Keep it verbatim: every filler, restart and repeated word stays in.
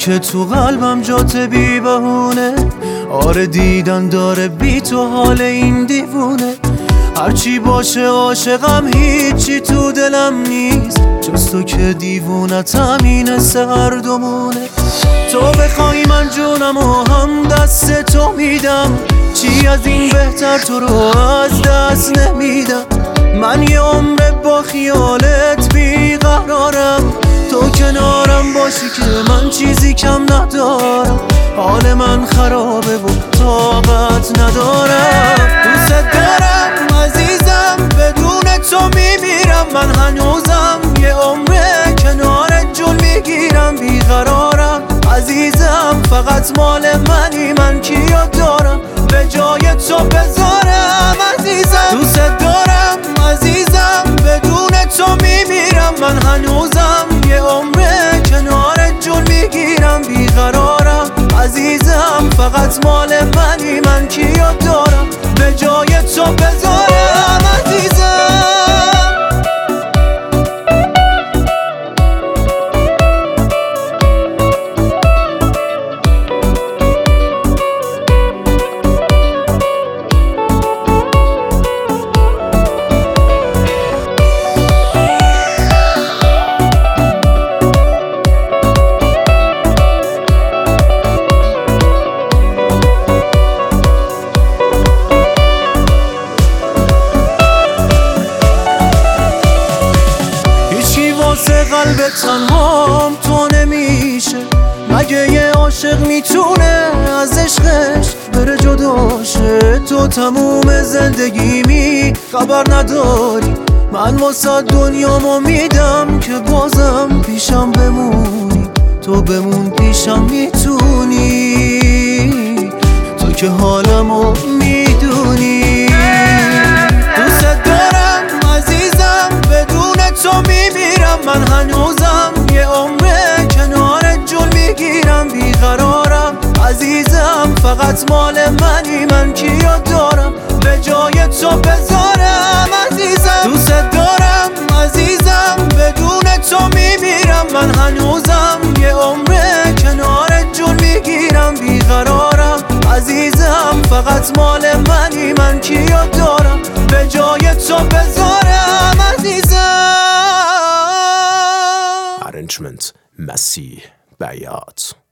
که تو قلبم جات بی بهونه. آره دیدن داره بی تو حال این دیوونه. هرچی باشه عاشقم هیچی تو دلم نیست جز تو که دیوونت همینه هر دومونه. تو بخوای من جونم و هم دست تو میدم، چی از این بهتر تو رو از دست نمیدم. من یه عمر با خیالت بیقرارم، تو کنارم باشی که من چیزی کم ندارم. حال من خرابه و طاقت ندارم. دوست دارم عزیزم، بدون تو میمیرم. من هنوزم یه عمر کنارت جون میگیرم. بیقرارم عزیزم، فقط مال منی. من کیو دارم به جای تو بذارم عزیزم. دوست دارم عزیزم، بدون تو میمیرم. من هنوزم یه عمر کنارت جون میگیرم. بیقرارم عزیزم، فقط مال منی. من کیو دارم به جای تو بذارم عزیزم. قلب تنهام تو نمیشه، مگه یه عاشق میتونه از عشقش بره جداشه؟ تو تموم زندگیمی خبر نداری، من واسه دنیامو میدم که بازم پیشم بمونی. تو بمون پیشم میتونی، تو که حالمو میدونی. دوست دارم عزیزم، بدون تو میمیرم. من هنوزم یه عمر کنارت جون میگیرم. بیقرارم عزیزم، فقط مال منی. من کیو دارم به جای تو بذارم عزیزم. دوست دارم عزیزم، بدون تو میمیرم. من هنوزم یه عمر کنارت جون میگیرم. بیقرارم عزیزم، فقط مال منی. من کیو دارم به جای تو بذارم عزیزم. Arrangement مسیح بیات.